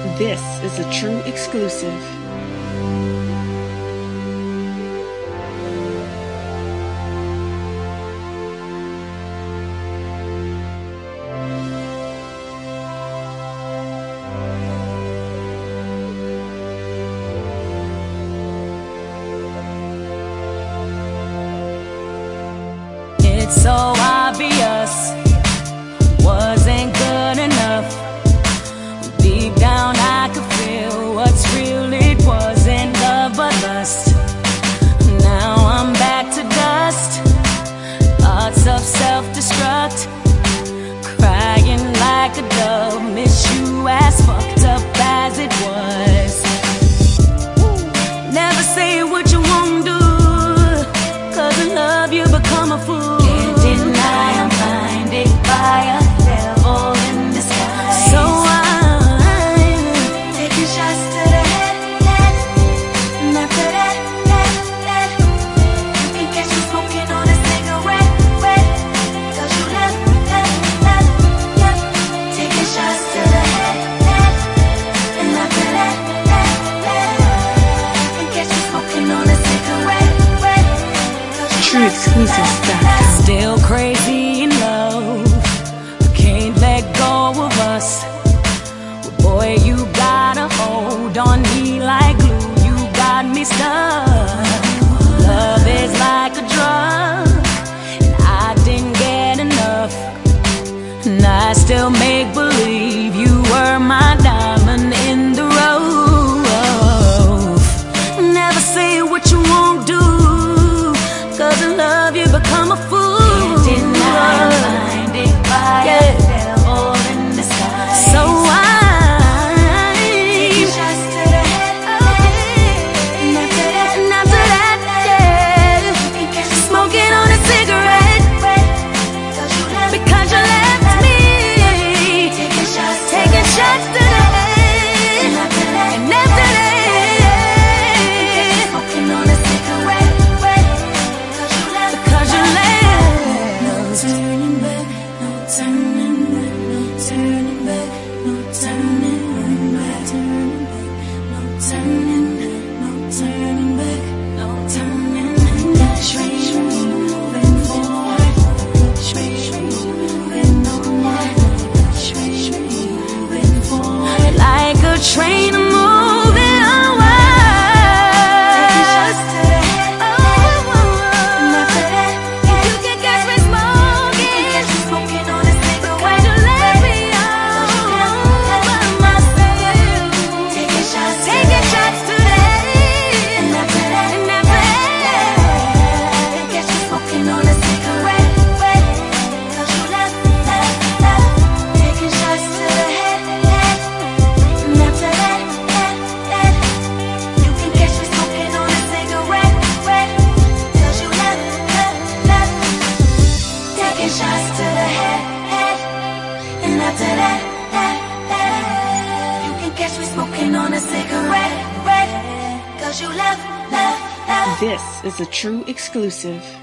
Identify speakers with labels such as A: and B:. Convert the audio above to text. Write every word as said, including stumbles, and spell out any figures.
A: This is a true exclusive.
B: It's so obvious, wasn't good enough. Deep down I could feel what's real, it wasn't love but lust. Now I'm back to dust, thoughts of self-destruct, crying like a dove, miss you as fucked up as it was. Never say what you won't do, cause in love you become a fool. Can't deny I'm blinded by a devil in disguise. So I'm taking shots to the head, head. And after that, that, that, you can catch me smoking on a cigarette, red. Cause you left, left, left, left. Taking shots to the head, head. And after that, that, that, you can catch me smoking on a cigarette, red.
A: True exclusive stuff.
B: Still crazy in love, can't let go of us. Well, boy, you got a hold on me like glue, you got me stuck. Love is like a drug, and I didn't get enough. And I still make believe you were my diamond in the rough. Never say what you won't do, cause in love you become a fool. Can't deny I'm blinded by yeah. a devil in disguise. So I take shots to the head, oh. And after that, and after that, yeah, you can catch me smoking on a cigarette, because you left me. Taking shots, taking shots to the head, and after that, and after that, smoking on a cigarette. Turning back, no turning back, no turning back, no turning back, turning back, no turning, no turning back, no turning. That train moving forward, train moving onward, train moving forward, like a train moving onward. Shots to the head, head. And after that, that, that, you can catch me smoking on a cigarette, red. Cause you left, left, left.
A: This is a true exclusive.